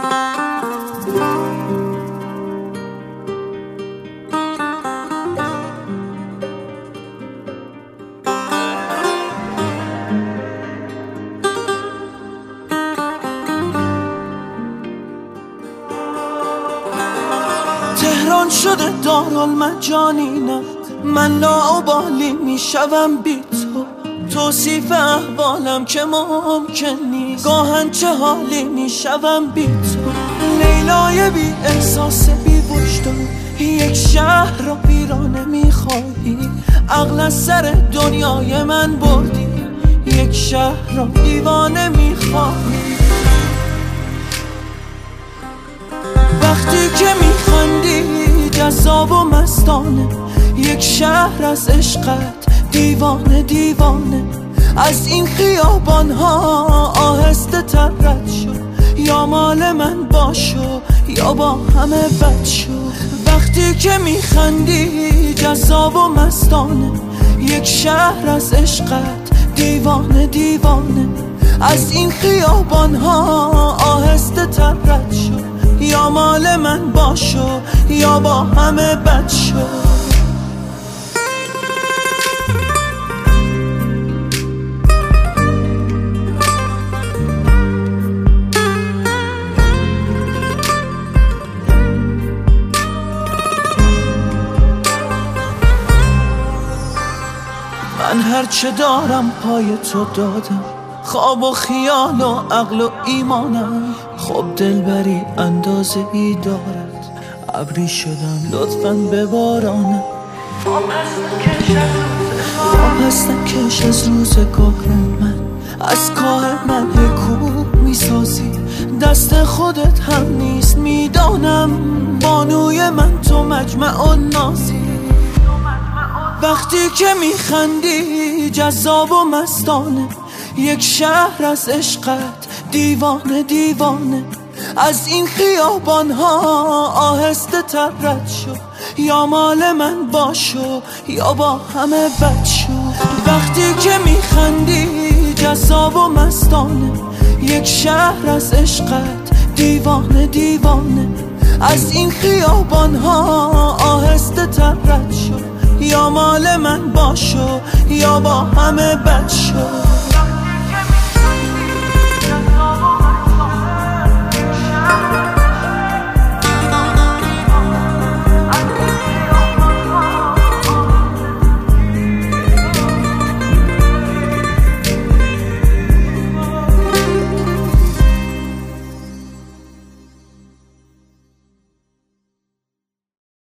تهران شده دارالمجانینم، من لاابالی میشوم بی تو. توصیف احوالم که ممکن نیست، گاهن چه حالی میشوم بی تو. لیلای بی احساس بی وجدان، یک شهر را ویرانه میخواهی. عقل از سر دنیای من بردی، یک شهر را دیوانه میخواهی. وقتی که میخندی جذاب و مستانه، یک شهر از عشقت دیوانه دیوانه. از این خیابان ها آهسته تر رد شو، یا مال من باشو یا با همه بد شو. وقتی که میخندی جذاب و مستانه، یک شهر از عشقت دیوانه دیوانه. از این خیابان ها آهسته تر رد شو، یا مال من باشو یا با همه بد شو. من هرچه دارم پای تو دادم، خواب و خیال و عقل و ایمانم. خب دلبری اندازه ای دارد، ابری شدم لطفاً ببارانم. واپس نکش از روزگار من، از کاه من کوب میسازی. دست خودت هم نیست میدانم، بانوی من تو مجمع و نازی. وقتی که میخندی جذاب و مستانه، یک شهر از عشقت دیوانه دیوانه. از این خیابان ها آهسته تر رد شو، یا مال من باشو یا با همه بد شو. وقتی که میخندی جذاب و مستانه، یک شهر از عشقت دیوانه دیوانه. از این خیابان ها آهسته تر رد شو، یا مال من باشو یا با همه بد شو.